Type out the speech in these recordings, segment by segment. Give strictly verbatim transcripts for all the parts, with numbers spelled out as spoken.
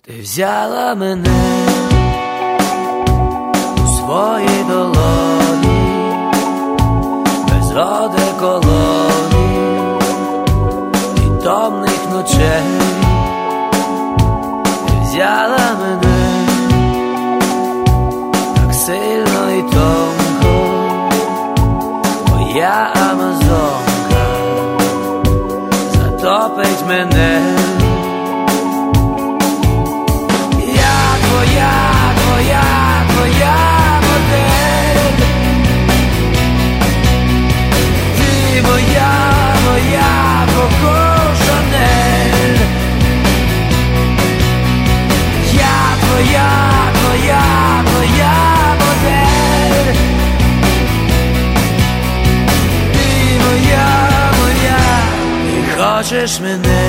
Ти взяла мене у свої долоні, без одеколонів і томних ночей. Ти взяла мене так сильно і тонко, моя амазонка затопить мене. Твоя, твоя, твоя модель. Ти моя, моя Коко Шанель. Я твоя, твоя, твоя модель. Ти моя, моя. Ти хочеш мене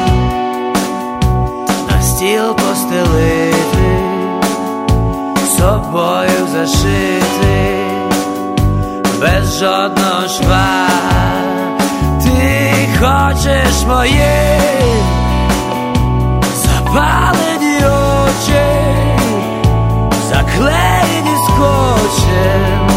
на стіл постелити, собою зашити, без жодного шва. Ти хочеш мої запалені очі, заклеєні скотчем.